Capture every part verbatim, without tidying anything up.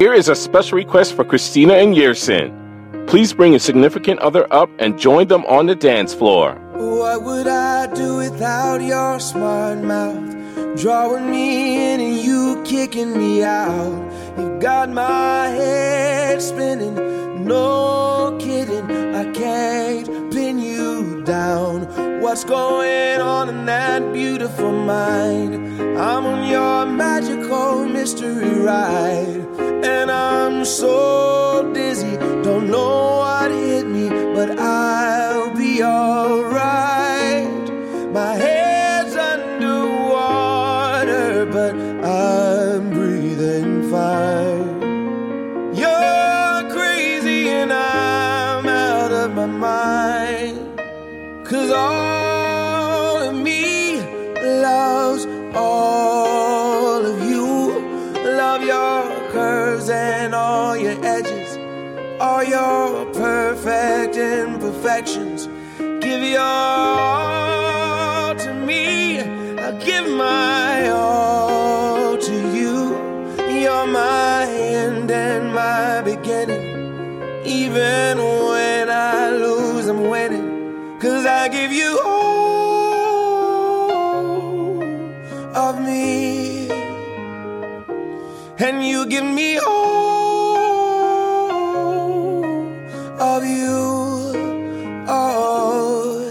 Here is a special request for Christina and Yersin. Please bring a significant other up and join them on the dance floor. What would I do without your smart mouth? Drawing me in and you kicking me out. You got my head spinning, no kidding. I can't pin you down. What's going on in that beautiful mind? I'm on your magical mystery ride, and I'm so dizzy, don't know what hit me, but I'll be alright. My head's underwater, but I'm breathing fine. You're crazy and I'm out of my mind, 'cause all of me loves all of you. Love your curves and all your edges, all your perfect imperfections. Give your all to me, I'll give my all to you. You're my end and my beginning. Even when I lose, I'm winning, 'cause I give you all of me, and you give me all of you. Oh,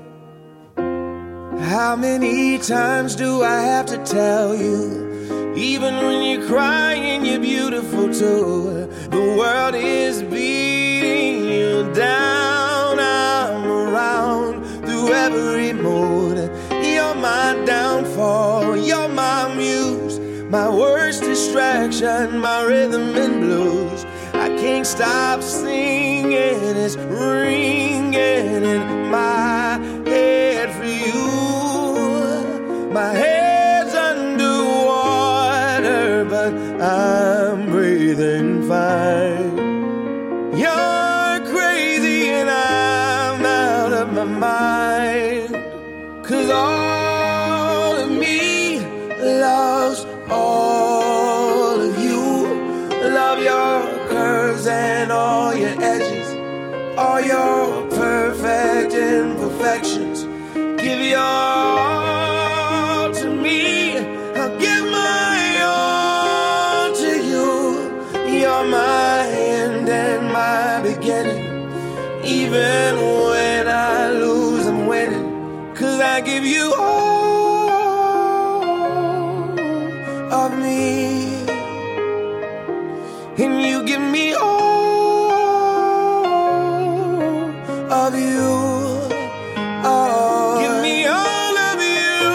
how many times do I have to tell you? Even when you're crying, you're beautiful too. The world is beating you down. I'm around through every mood. You're my downfall, you're my muse, my worst distraction, my rhythm and blues. I can't stop singing, it's ringing in my head for you. My head's underwater, but I'm breathing fine. You're crazy and I'm out of my mind, 'cause all of me loves all of you. Love your curves and all your edges, all your perfect imperfections. Give your all to me, I'll give my all to you. You're my end and my beginning. Even when I lose, I'm winning, 'cause I give you all of me, and you give me all of you. Oh, give me all of you.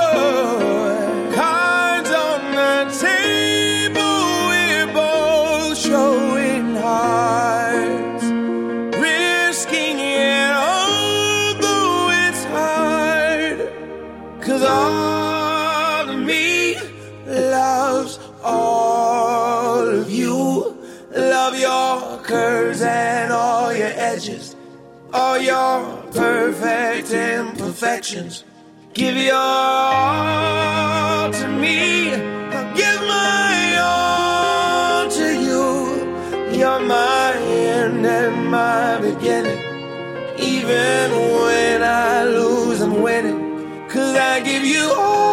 Cards on the table, we're both showing hearts, risking it although it's hard, 'cause all of me loves all of you. Love your curves and all your edges, all your perfect imperfections. Give your all to me, I'll give my all to you. You're my end and my beginning. Even when I lose, I'm winning, 'cause I give you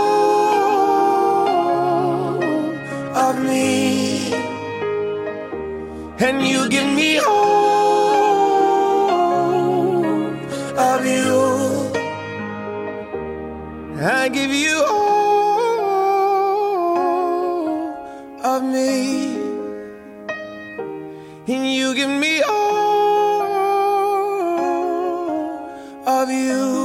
all of me, and you give me all of you. I give you all of me, and you give me all of you.